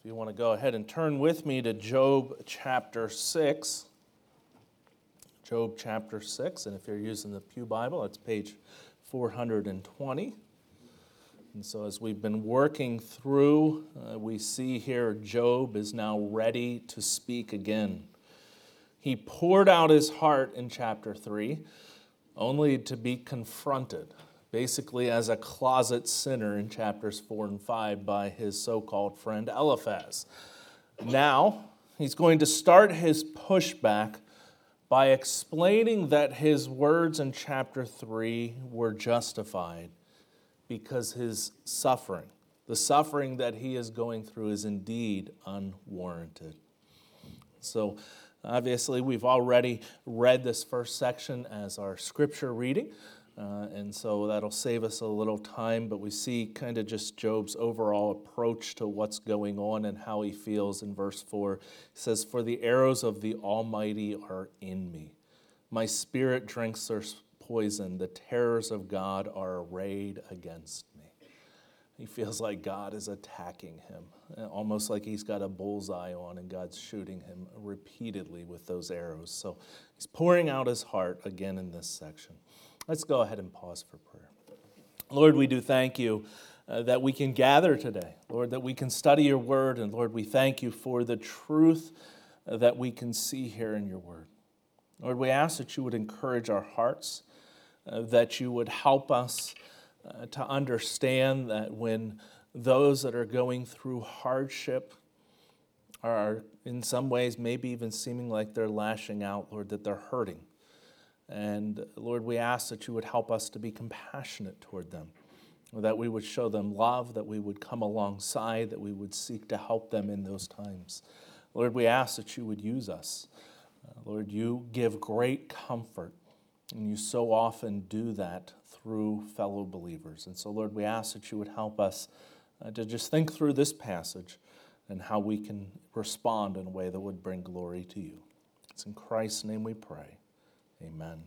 you want to go ahead and turn with me to Job chapter 6. Job chapter 6, and if you're using the Pew Bible, it's page 420. And so as we've been working through, we see here Job is now ready to speak again. He poured out his heart in chapter 3, only to be confronted, basically as a closet sinner in chapters 4 and 5 by his so-called friend Eliphaz. Now, he's going to start his pushback by explaining that his words in chapter 3 were justified because his suffering, the suffering that he is going through, is indeed unwarranted. So, obviously, we've already read this first section as our scripture reading, and so that'll save us a little time, but we see kind of just Job's overall approach to what's going on and how he feels in verse 4. It says, "For the arrows of the Almighty are in me. My spirit drinks their poison. The terrors of God are arrayed against me." He feels like God is attacking him, almost like he's got a bullseye on and God's shooting him repeatedly with those arrows. So he's pouring out his heart again in this section. Let's go ahead and pause for prayer. Lord, we do thank you that we can gather today. Lord, that we can study your word. And Lord, we thank you for the truth that we can see here in your word. Lord, we ask that you would encourage our hearts, that you would help us to understand that when those that are going through hardship are in some ways maybe even seeming like they're lashing out, Lord, that they're hurting. And Lord, we ask that you would help us to be compassionate toward them, that we would show them love, that we would come alongside, that we would seek to help them in those times. Lord, we ask that you would use us. Lord, you give great comfort, and you so often do that through fellow believers. And so, Lord, we ask that you would help us to just think through this passage and how we can respond in a way that would bring glory to you. It's in Christ's name we pray. Amen.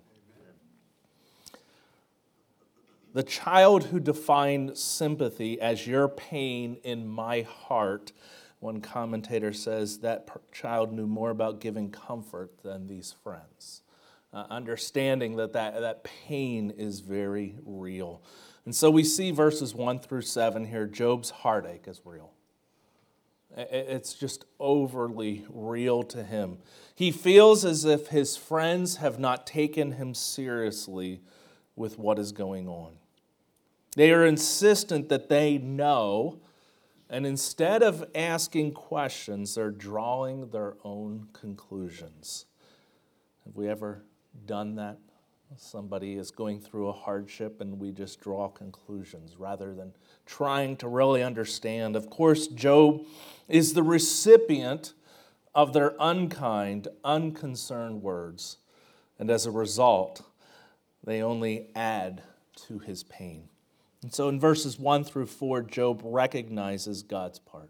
The child who defined sympathy as your pain in my heart, one commentator says that child knew more about giving comfort than these friends. Understanding that pain is very real. And so we see verses 1 through 7 here, Job's heartache is real. It's just overly real to him. He feels as if his friends have not taken him seriously with what is going on. They are insistent that they know, and instead of asking questions, they're drawing their own conclusions. Have we ever done that? Somebody is going through a hardship and we just draw conclusions rather than trying to really understand. Of course, Job is the recipient of their unkind, unconcerned words. And as a result, they only add to his pain. And so in verses 1 through 4, Job recognizes God's part.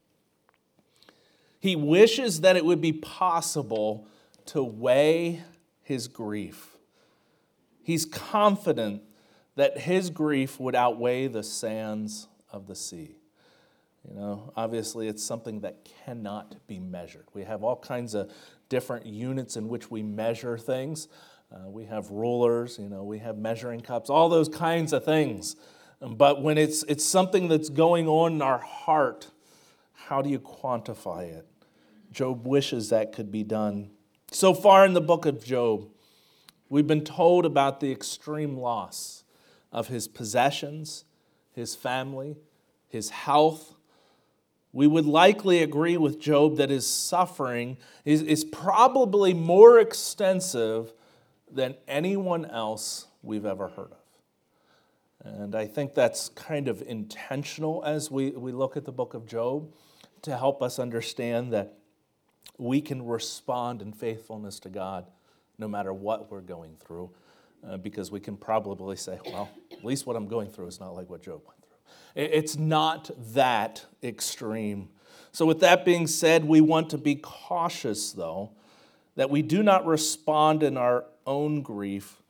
He wishes that it would be possible to weigh his grief. He's confident that his grief would outweigh the sands of the sea. You know, obviously it's something that cannot be measured. We have all kinds of different units in which we measure things. We have rulers, we have measuring cups, all those kinds of things. But when it's something that's going on in our heart, how do you quantify it? Job wishes that could be done. So far in the book of Job, we've been told about the extreme loss of his possessions, his family, his health. We would likely agree with Job that his suffering is probably more extensive than anyone else we've ever heard of. And I think that's kind of intentional as we look at the book of Job to help us understand that we can respond in faithfulness to God no matter what we're going through, because we can probably say, well, at least what I'm going through is not like what Job went through. It's not that extreme. So with that being said, we want to be cautious, though, that we do not respond in our own grief,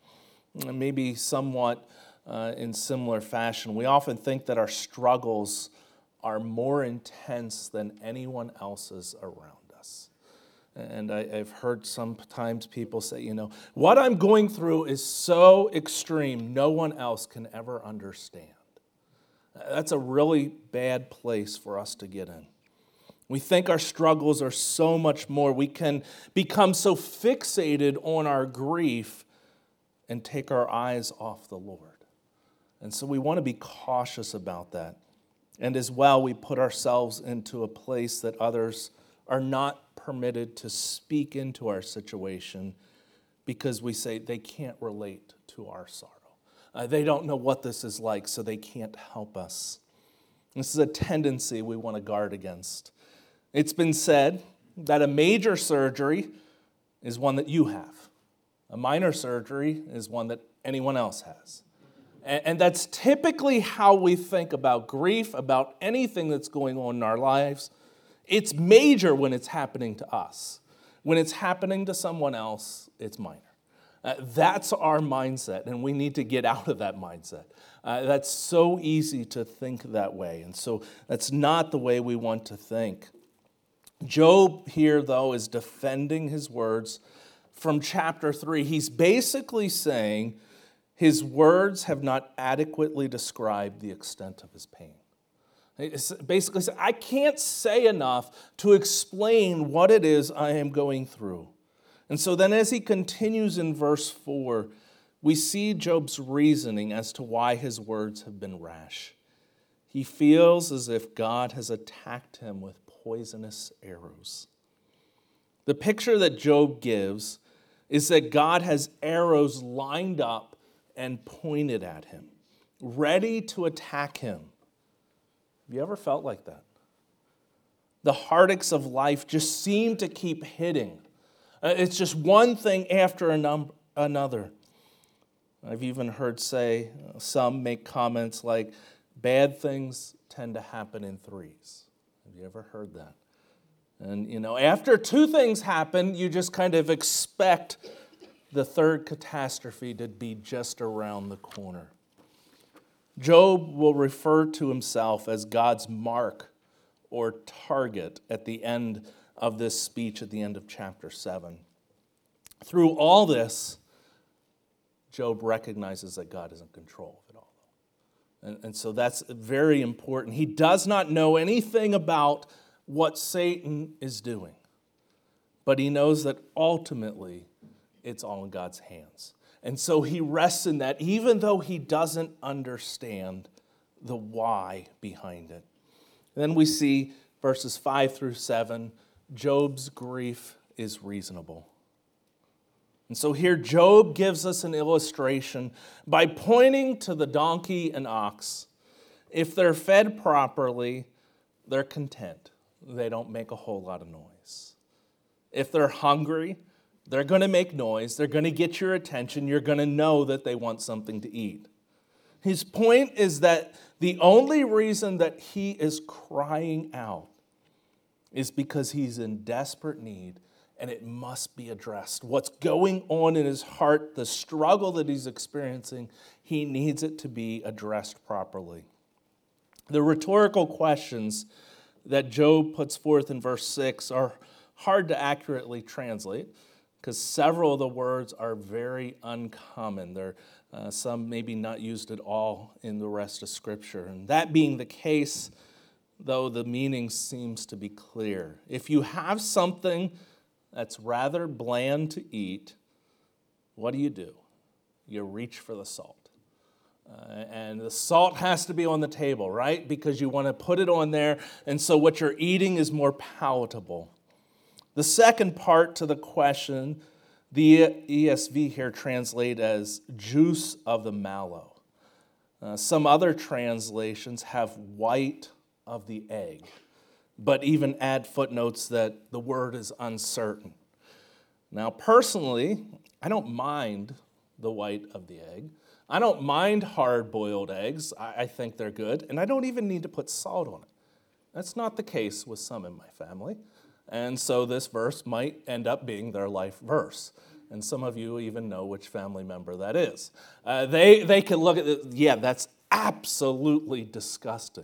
maybe somewhat in similar fashion. We often think that our struggles are more intense than anyone else's around us. And I've heard sometimes people say, what I'm going through is so extreme, no one else can ever understand. That's a really bad place for us to get in. We think our struggles are so much more. We can become so fixated on our grief and take our eyes off the Lord. And so we want to be cautious about that. And as well, we put ourselves into a place that others are not permitted to speak into our situation because we say they can't relate to our sorrow. They don't know what this is like, so they can't help us. This is a tendency we want to guard against. It's been said that a major surgery is one that you have. A minor surgery is one that anyone else has. And that's typically how we think about grief, about anything that's going on in our lives. It's major when it's happening to us. When it's happening to someone else, it's minor. That's our mindset, and we need to get out of that mindset. That's so easy to think that way, and so that's not the way we want to think. Job here, though, is defending his words from chapter 3. He's basically saying his words have not adequately described the extent of his pain. It's basically, I can't say enough to explain what it is I am going through. And so then as he continues in verse 4, we see Job's reasoning as to why his words have been rash. He feels as if God has attacked him with poisonous arrows. The picture that Job gives is that God has arrows lined up and pointed at him, ready to attack him. Have you ever felt like that? The heartaches of life just seem to keep hitting. It's just one thing after another. I've even heard some make comments like, bad things tend to happen in threes. Have you ever heard that? And, after two things happen, you just kind of expect the third catastrophe to be just around the corner. Job will refer to himself as God's mark or target at the end of this speech at the end of chapter 7. Through all this, Job recognizes that God is in control of it all. And so that's very important. He does not know anything about what Satan is doing, but he knows that ultimately it's all in God's hands. And so he rests in that, even though he doesn't understand the why behind it. And then we see verses 5 through 7, Job's grief is reasonable. And so here Job gives us an illustration by pointing to the donkey and ox. If they're fed properly, they're content. They don't make a whole lot of noise. If they're hungry, they're going to make noise. They're going to get your attention. You're going to know that they want something to eat. His point is that the only reason that he is crying out is because he's in desperate need, and it must be addressed. What's going on in his heart, the struggle that he's experiencing, he needs it to be addressed properly. The rhetorical questions that Job puts forth in verse 6 are hard to accurately translate because several of the words are very uncommon. They're some maybe not used at all in the rest of Scripture. And that being the case, though, the meaning seems to be clear. If you have something that's rather bland to eat, what do? You reach for the salt. And the salt has to be on the table, right? Because you want to put it on there, and so what you're eating is more palatable. The second part to the question, the ESV here translate as juice of the mallow. Some other translations have white of the egg, but even add footnotes that the word is uncertain. Now, personally, I don't mind the white of the egg. I don't mind hard-boiled eggs. I think they're good, and I don't even need to put salt on it. That's not the case with some in my family, and so this verse might end up being their life verse. And some of you even know which family member that is. They can look at it, yeah, that's absolutely disgusting.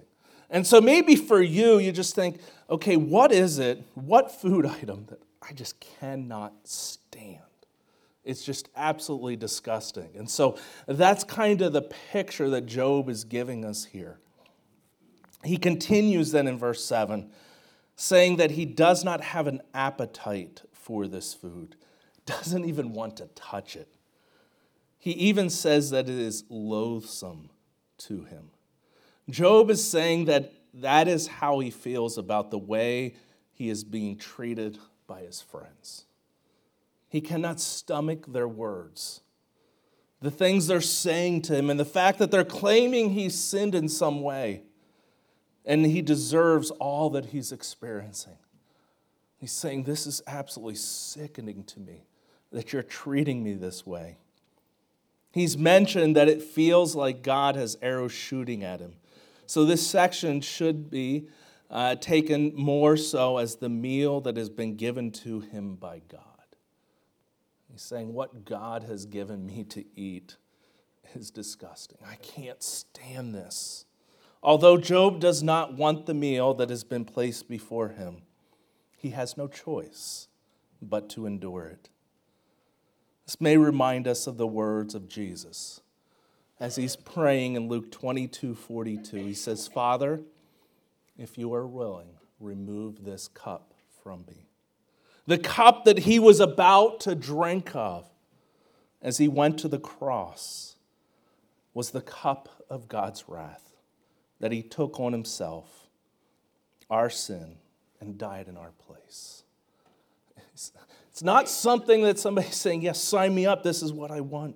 And so maybe for you, you just think, okay, what is it, what food item that I just cannot stand? It's just absolutely disgusting. And so that's kind of the picture that Job is giving us here. He continues then in verse 7, saying that he does not have an appetite for this food, doesn't even want to touch it. He even says that it is loathsome to him. Job is saying that that is how he feels about the way he is being treated by his friends. He cannot stomach their words, the things they're saying to him, and the fact that they're claiming he's sinned in some way, and he deserves all that he's experiencing. He's saying, this is absolutely sickening to me, that you're treating me this way. He's mentioned that it feels like God has arrows shooting at him. So this section should be taken more so as the meal that has been given to him by God. He's saying, what God has given me to eat is disgusting. I can't stand this. Although Job does not want the meal that has been placed before him, he has no choice but to endure it. This may remind us of the words of Jesus. As he's praying in Luke 22:42, he says, Father, if you are willing, remove this cup from me. The cup that he was about to drink of as he went to the cross was the cup of God's wrath that he took on himself, our sin, and died in our place. It's not something that somebody's saying, yes, sign me up, this is what I want.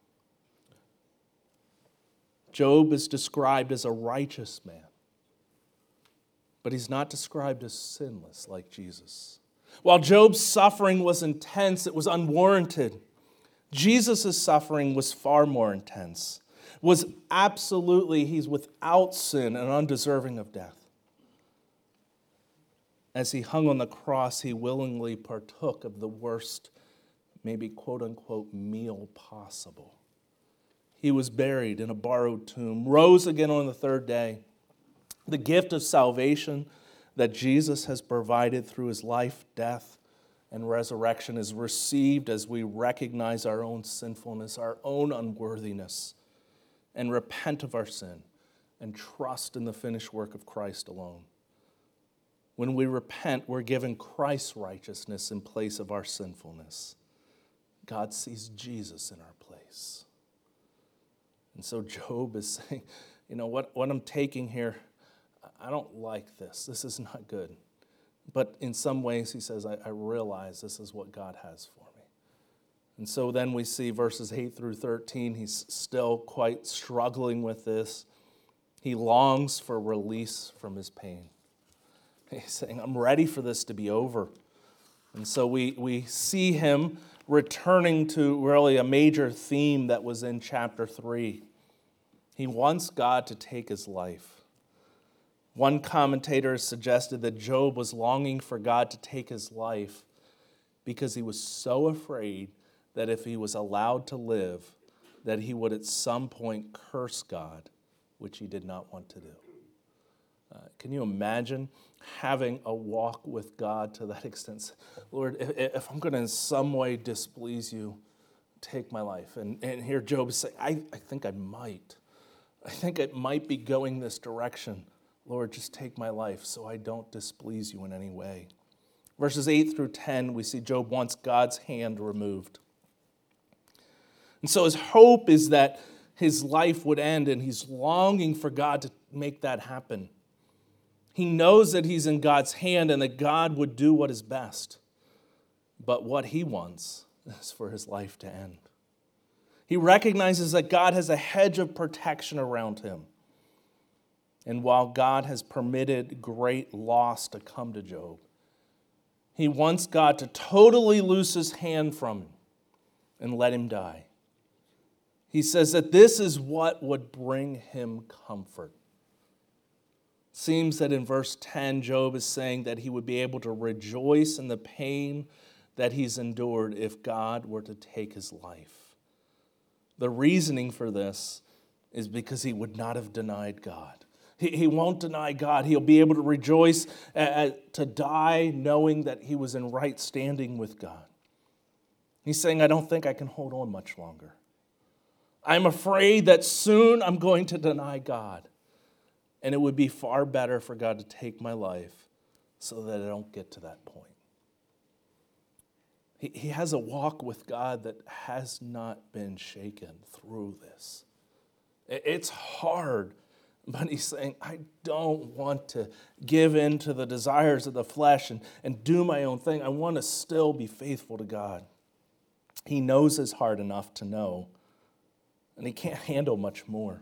Job is described as a righteous man, but he's not described as sinless like Jesus. While Job's suffering was intense, it was unwarranted. Jesus' suffering was far more intense, was absolutely, he's without sin and undeserving of death. As he hung on the cross, he willingly partook of the worst, maybe quote-unquote, meal possible. He was buried in a borrowed tomb, rose again on the third day. The gift of salvation that Jesus has provided through his life, death, and resurrection is received as we recognize our own sinfulness, our own unworthiness, and repent of our sin and trust in the finished work of Christ alone. When we repent, we're given Christ's righteousness in place of our sinfulness. God sees Jesus in our place. And so Job is saying, you know, what I'm taking here, I don't like this. This is not good. But in some ways, he says, I realize this is what God has for me. And so then we see verses 8 through 13, he's still quite struggling with this. He longs for release from his pain. He's saying, I'm ready for this to be over. And so we see him returning to really a major theme that was in chapter 3. He wants God to take his life. One commentator has suggested that Job was longing for God to take his life because he was so afraid that if he was allowed to live, that he would at some point curse God, which he did not want to do. Can you imagine having a walk with God to that extent? Lord, if I'm going to in some way displease you, take my life. And here Job is saying, I think I might. I think it might be going this direction. Lord, just take my life so I don't displease you in any way. Verses 8 through 10, we see Job wants God's hand removed. And so his hope is that his life would end, and he's longing for God to make that happen. He knows that he's in God's hand and that God would do what is best. But what he wants is for his life to end. He recognizes that God has a hedge of protection around him. And while God has permitted great loss to come to Job, he wants God to totally loose his hand from him and let him die. He says that this is what would bring him comfort. It seems that in verse 10, Job is saying that he would be able to rejoice in the pain that he's endured if God were to take his life. The reasoning for this is because he would not have denied God. He won't deny God. He'll be able to rejoice to die knowing that he was in right standing with God. He's saying, I don't think I can hold on much longer. I'm afraid that soon I'm going to deny God. And it would be far better for God to take my life so that I don't get to that point. He has a walk with God that has not been shaken through this. It's hard, but he's saying, I don't want to give in to the desires of the flesh and do my own thing. I want to still be faithful to God. He knows his heart enough to know, and he can't handle much more.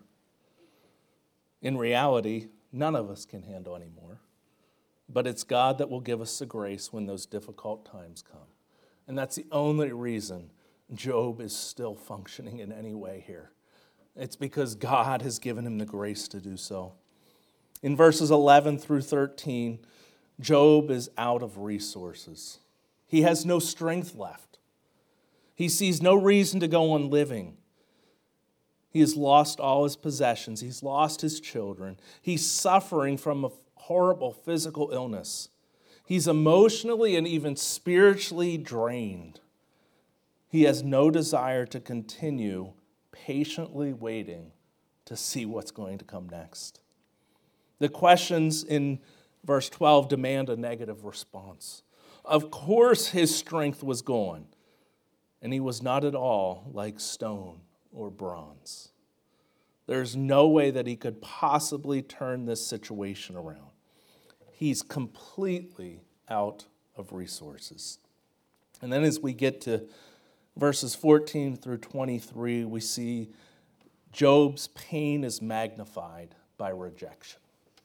In reality, none of us can handle anymore, but it's God that will give us the grace when those difficult times come. And that's the only reason Job is still functioning in any way here. It's because God has given him the grace to do so. In verses 11 through 13, Job is out of resources. He has no strength left. He sees no reason to go on living. He has lost all his possessions. He's lost his children. He's suffering from a horrible physical illness. He's emotionally and even spiritually drained. He has no desire to continue patiently waiting to see what's going to come next. The questions in verse 12 demand a negative response. Of course, his strength was gone, and he was not at all like stone or bronze. There's no way that he could possibly turn this situation around. He's completely out of resources. And then as we get to verses 14 through 23, we see Job's pain is magnified by rejection.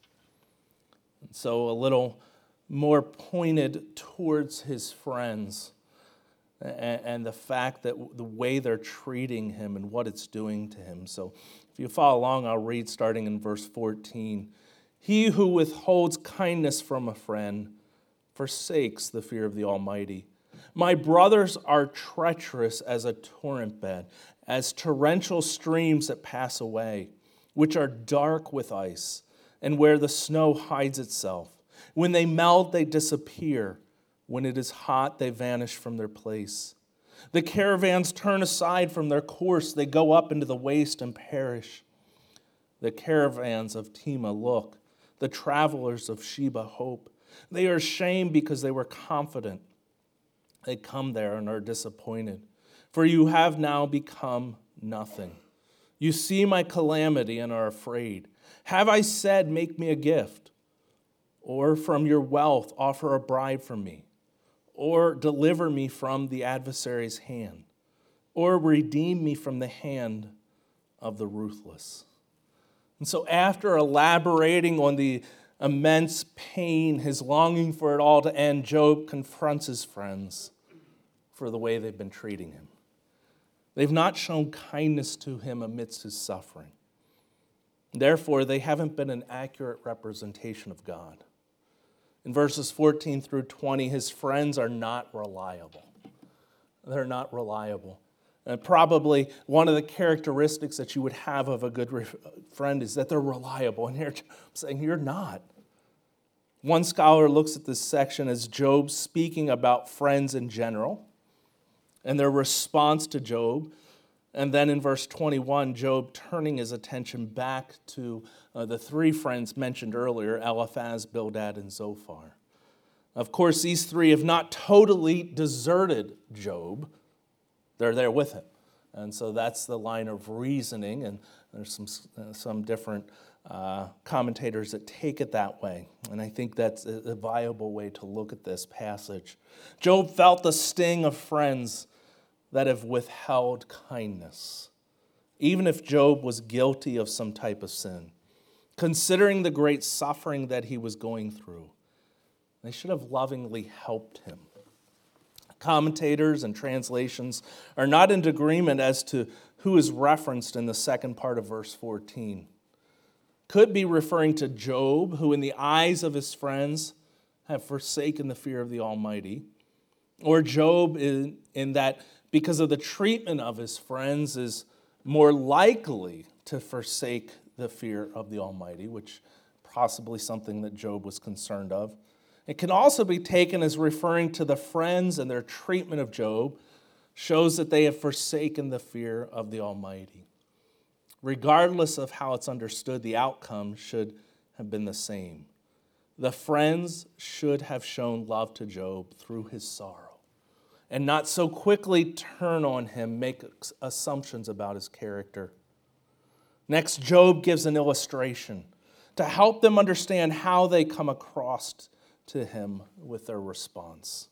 And so a little more pointed towards his friends and the fact that the way they're treating him and what it's doing to him. So if you follow along, I'll read starting in verse 14. He who withholds kindness from a friend forsakes the fear of the Almighty. My brothers are treacherous as a torrent bed, as torrential streams that pass away, which are dark with ice, and where the snow hides itself. When they melt, they disappear. When it is hot, they vanish from their place. The caravans turn aside from their course. They go up into the waste and perish. The caravans of Tema look. The travelers of Sheba hope. They are ashamed because they were confident. They come there and are disappointed. For you have now become nothing. You see my calamity and are afraid. Have I said, make me a gift? Or from your wealth offer a bribe for me? Or deliver me from the adversary's hand? Or redeem me from the hand of the ruthless? And so after elaborating on the immense pain, his longing for it all to end, Job confronts his friends for the way they've been treating him. They've not shown kindness to him amidst his suffering. Therefore, they haven't been an accurate representation of God. In verses 14 through 20, his friends are not reliable. They're not reliable. And probably one of the characteristics that you would have of a good friend is that they're reliable. And here I'm saying you're not. One scholar looks at this section as Job speaking about friends in general and their response to Job. And then in verse 21, Job turning his attention back to the three friends mentioned earlier, Eliphaz, Bildad, and Zophar. Of course, these three have not totally deserted Job. They're there with him. And so that's the line of reasoning, and there's some different commentators that take it that way. And I think that's a viable way to look at this passage. Job felt the sting of friends that have withheld kindness, even if Job was guilty of some type of sin. Considering the great suffering that he was going through, they should have lovingly helped him. Commentators and translations are not in agreement as to who is referenced in the second part of verse 14. Could be referring to Job, who in the eyes of his friends have forsaken the fear of the Almighty, or Job in that because of the treatment of his friends is more likely to forsake the fear of the Almighty, which possibly something that Job was concerned of. It can also be taken as referring to the friends, and their treatment of Job shows that they have forsaken the fear of the Almighty. Regardless of how it's understood, the outcome should have been the same. The friends should have shown love to Job through his sorrow, and not so quickly turn on him, make assumptions about his character. Next, Job gives an illustration to help them understand how they come across to him with their response.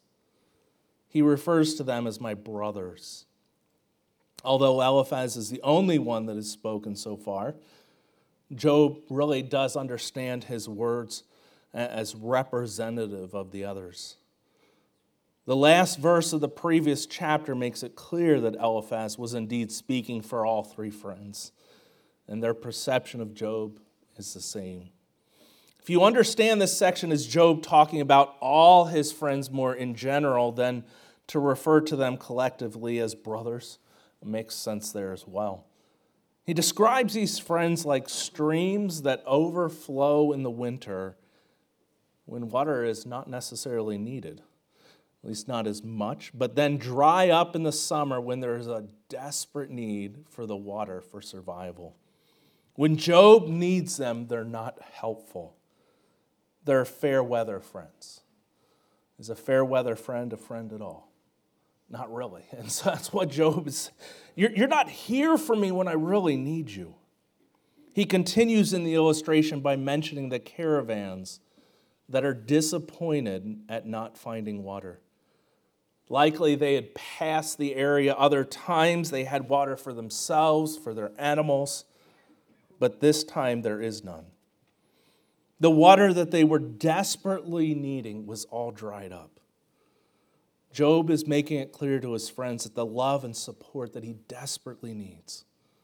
He refers to them as my brothers. Although Eliphaz is the only one that has spoken so far, Job really does understand his words as representative of the others. The last verse of the previous chapter makes it clear that Eliphaz was indeed speaking for all three friends, and their perception of Job is the same. If you understand this section as Job talking about all his friends more in general than to refer to them collectively as brothers, it makes sense there as well. He describes these friends like streams that overflow in the winter when water is not necessarily needed, at least not as much, but then dry up in the summer when there is a desperate need for the water for survival. When Job needs them, they're not helpful. They're fair weather friends. Is a fair weather friend a friend at all? Not really. And so that's what Job is. You're not here for me when I really need you. He continues in the illustration by mentioning the caravans that are disappointed at not finding water. Likely they had passed the area other times. They had water for themselves, for their animals, but this time there is none. The water that they were desperately needing was all dried up. Job is making it clear to his friends that the love and support that he desperately needs.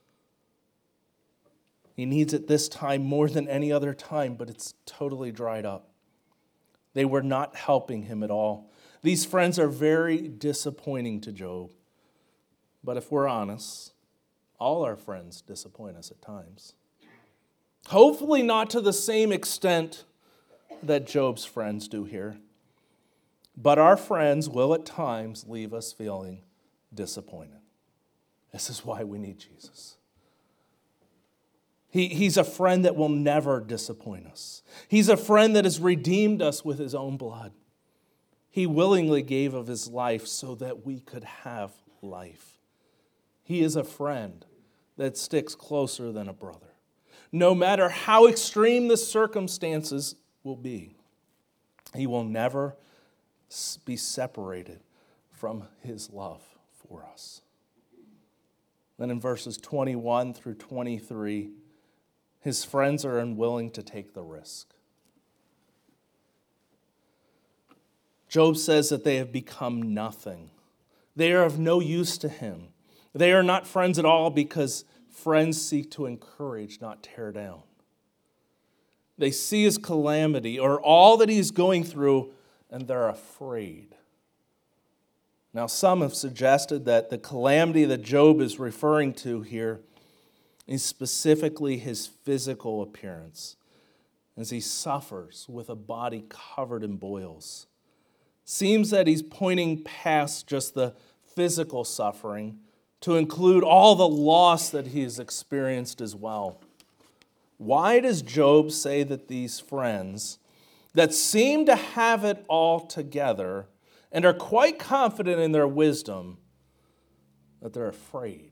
He needs it this time more than any other time, but it's totally dried up. They were not helping him at all. These friends are very disappointing to Job. But if we're honest, all our friends disappoint us at times. Hopefully not to the same extent that Job's friends do here. But our friends will at times leave us feeling disappointed. This is why we need Jesus. He's a friend that will never disappoint us. He's a friend that has redeemed us with his own blood. He willingly gave of his life so that we could have life. He is a friend that sticks closer than a brother, no matter how extreme the circumstances will be. He will never be separated from his love for us. Then in verses 21 through 23, his friends are unwilling to take the risk. Job says that they have become nothing. They are of no use to him. They are not friends at all because friends seek to encourage, not tear down. They see his calamity or all that he's going through, and they're afraid. Now, some have suggested that the calamity that Job is referring to here is specifically his physical appearance, as he suffers with a body covered in boils. Seems that he's pointing past just the physical suffering to include all the loss that he has experienced as well. Why does Job say that these friends that seem to have it all together and are quite confident in their wisdom, that they're afraid?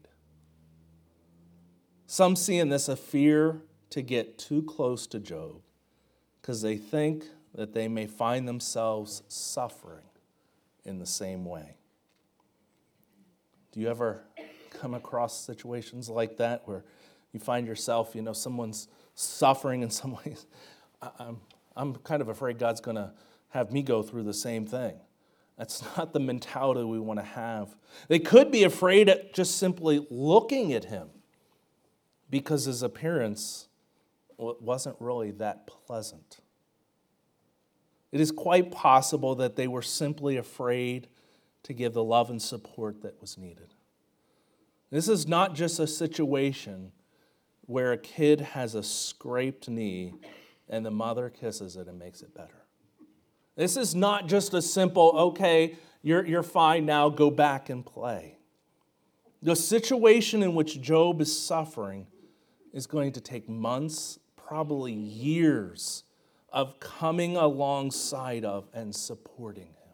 Some see in this a fear to get too close to Job because they think that they may find themselves suffering in the same way. Do you ever come across situations like that where you find yourself, someone's suffering in some ways? I'm kind of afraid God's going to have me go through the same thing. That's not the mentality we want to have. They could be afraid at just simply looking at him because his appearance wasn't really that pleasant. It is quite possible that they were simply afraid to give the love and support that was needed. This is not just a situation where a kid has a scraped knee and the mother kisses it and makes it better. This is not just a simple, okay, you're fine now, go back and play. The situation in which Job is suffering is going to take months, probably years, of coming alongside of and supporting him.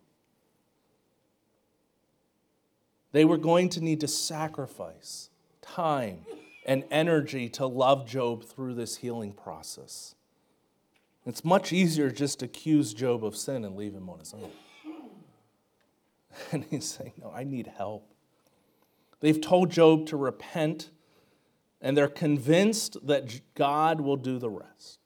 They were going to need to sacrifice time and energy to love Job through this healing process. It's much easier just to accuse Job of sin and leave him on his own. And he's saying, no, I need help. They've told Job to repent, and they're convinced that God will do the rest.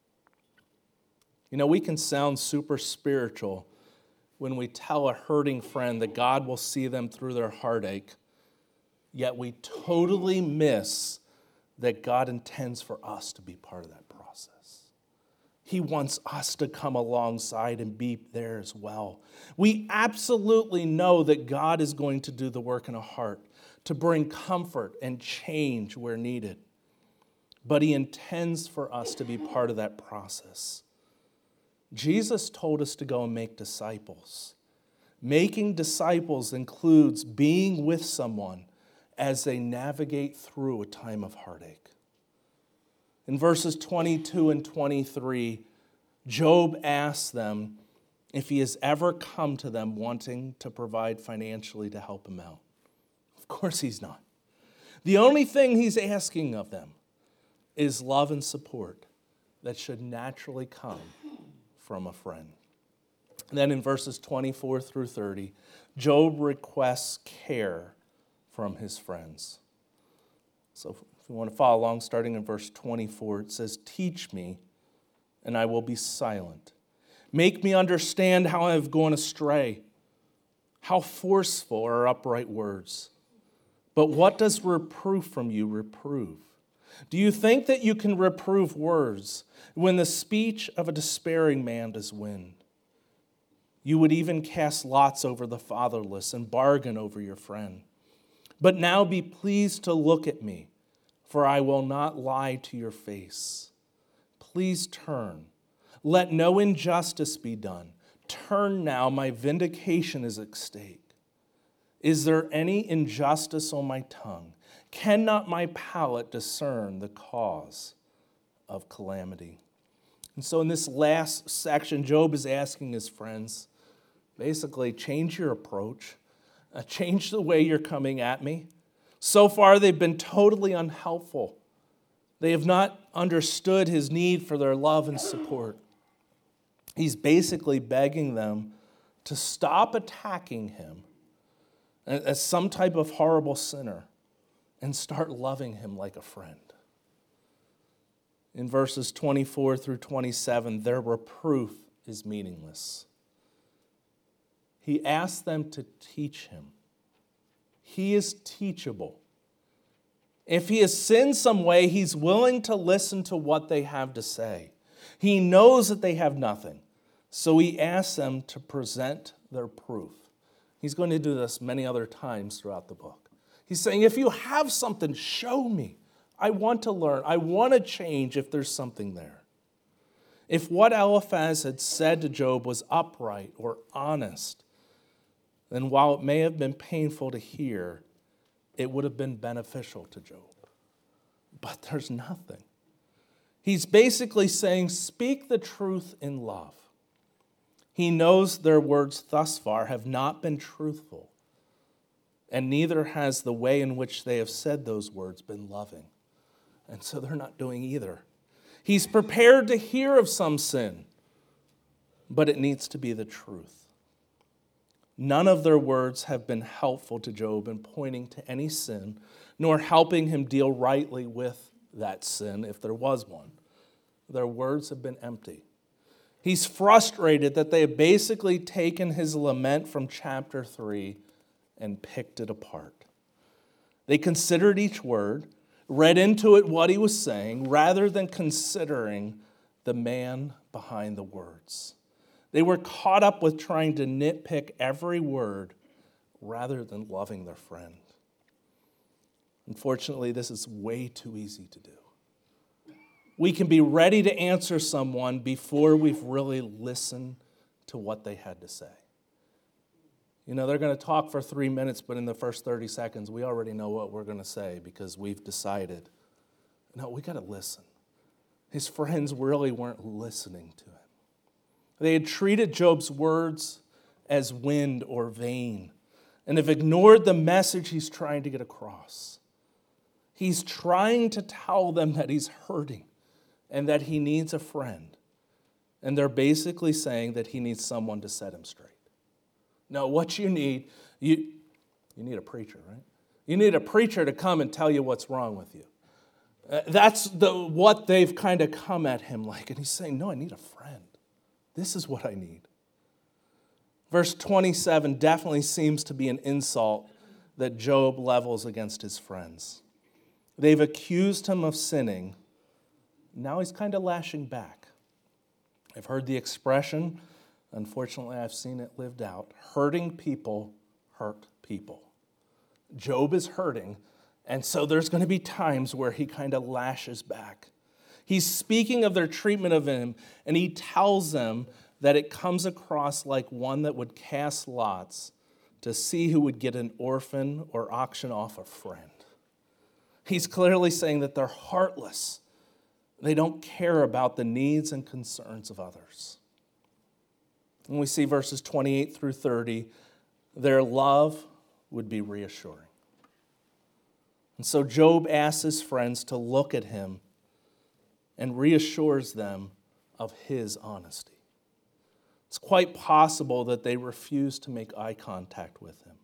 You know, we can sound super spiritual when we tell a hurting friend that God will see them through their heartache, yet we totally miss that God intends for us to be part of that process. He wants us to come alongside and be there as well. We absolutely know that God is going to do the work in a heart to bring comfort and change where needed. But he intends for us to be part of that process. Jesus told us to go and make disciples. Making disciples includes being with someone as they navigate through a time of heartache. In verses 22 and 23, Job asks them if he has ever come to them wanting to provide financially to help him out. Of course he's not. The only thing he's asking of them is love and support that should naturally come from a friend. And then in verses 24 through 30, Job requests care from his friends. So if you want to follow along, starting in verse 24, it says, "Teach me, and I will be silent. Make me understand how I have gone astray. How forceful are upright words. But what does reproof from you reprove? Do you think that you can reprove words when the speech of a despairing man does wind? You would even cast lots over the fatherless and bargain over your friend. But now be pleased to look at me, for I will not lie to your face. Please turn. Let no injustice be done. Turn now, my vindication is at stake. Is there any injustice on my tongue? Cannot my palate discern the cause of calamity?" And so in this last section, Job is asking his friends, basically, change your approach. Change the way you're coming at me. So far, they've been totally unhelpful. They have not understood his need for their love and support. He's basically begging them to stop attacking him as some type of horrible sinner and start loving him like a friend. In verses 24 through 27, their reproof is meaningless. He asks them to teach him. He is teachable. If he has sinned some way, he's willing to listen to what they have to say. He knows that they have nothing, so he asks them to present their proof. He's going to do this many other times throughout the book. He's saying, if you have something, show me. I want to learn. I want to change if there's something there. If what Eliphaz had said to Job was upright or honest, then while it may have been painful to hear, it would have been beneficial to Job. But there's nothing. He's basically saying, speak the truth in love. He knows their words thus far have not been truthful, and neither has the way in which they have said those words been loving. And so they're not doing either. He's prepared to hear of some sin, but it needs to be the truth. None of their words have been helpful to Job in pointing to any sin, nor helping him deal rightly with that sin, if there was one. Their words have been empty. He's frustrated that they have basically taken his lament from chapter 3 and picked it apart. They considered each word, read into it what he was saying, rather than considering the man behind the words. They were caught up with trying to nitpick every word rather than loving their friend. Unfortunately, this is way too easy to do. we can be ready to answer someone before we've really listened to what they had to say. You know, they're going to talk for 3 minutes, but in the first 30 seconds, we already know what we're going to say because we've decided. No, we got to listen. His friends really weren't listening to him. They had treated Job's words as wind or vain and have ignored the message he's trying to get across. He's trying to tell them that he's hurting and that he needs a friend. And they're basically saying that he needs someone to set him straight. No, what you need, you need a preacher, right? You need a preacher to come and tell you what's wrong with you. That's what they've kind of come at him like. And he's saying, no, I need a friend. This is what I need. Verse 27 definitely seems to be an insult that Job levels against his friends. They've accused him of sinning. Now he's kind of lashing back. I've heard the expression, unfortunately I've seen it lived out, hurting people hurt people. Job is hurting, and so there's going to be times where he kind of lashes back. He's speaking of their treatment of him, and he tells them that it comes across like one that would cast lots to see who would get an orphan or auction off a friend. He's clearly saying that they're heartless. They don't care about the needs and concerns of others. And we see verses 28 through 30, their love would be reassuring. And so Job asks his friends to look at him and reassures them of his honesty. It's quite possible that they refuse to make eye contact with him.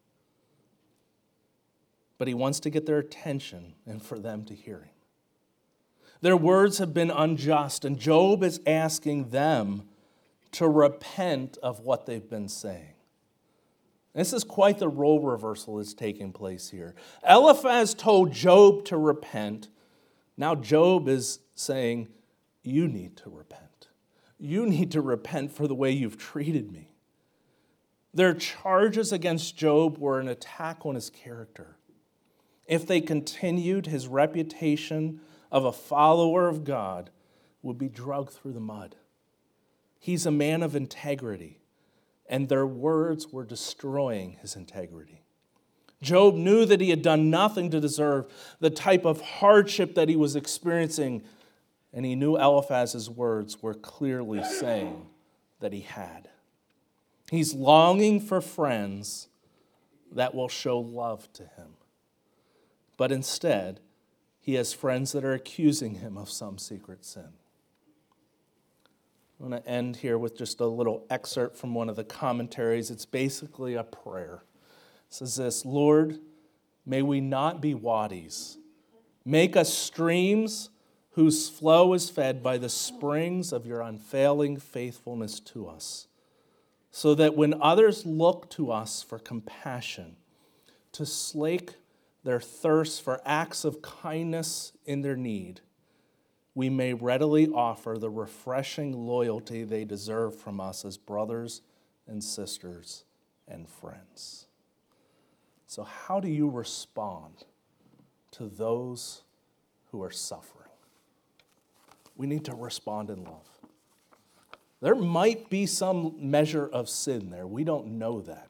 But he wants to get their attention and for them to hear him. Their words have been unjust, and Job is asking them to repent of what they've been saying. This is quite the role reversal that's taking place here. Eliphaz told Job to repent. Now Job is saying, you need to repent. You need to repent for the way you've treated me. Their charges against Job were an attack on his character. If they continued, his reputation of a follower of God would be dragged through the mud. He's a man of integrity, and their words were destroying his integrity. Job knew that he had done nothing to deserve the type of hardship that he was experiencing, and he knew Eliphaz's words were clearly saying that he had. He's longing for friends that will show love to him. But instead, he has friends that are accusing him of some secret sin. I'm going to end here with just a little excerpt from one of the commentaries. It's basically a prayer. It says this, Lord, may we not be wadis. Make us streams whose flow is fed by the springs of your unfailing faithfulness to us, so that when others look to us for compassion, to slake their thirst for acts of kindness in their need, we may readily offer the refreshing loyalty they deserve from us as brothers and sisters and friends. So how do you respond to those who are suffering? We need to respond in love. There might be some measure of sin there. We don't know that.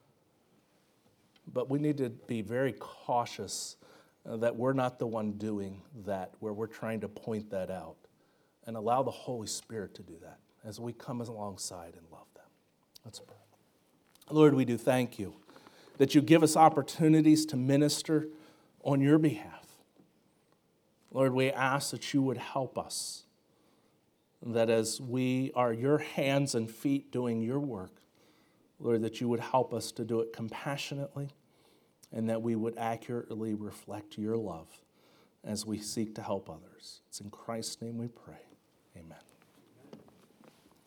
But we need to be very cautious that we're not the one doing that, where we're trying to point that out, and allow the Holy Spirit to do that as we come alongside and love them. Let's pray. Lord, we do thank you that you give us opportunities to minister on your behalf. Lord, we ask that you would help us, that as we are your hands and feet doing your work, Lord, that you would help us to do it compassionately, and that we would accurately reflect your love as we seek to help others. It's in Christ's name we pray. Amen.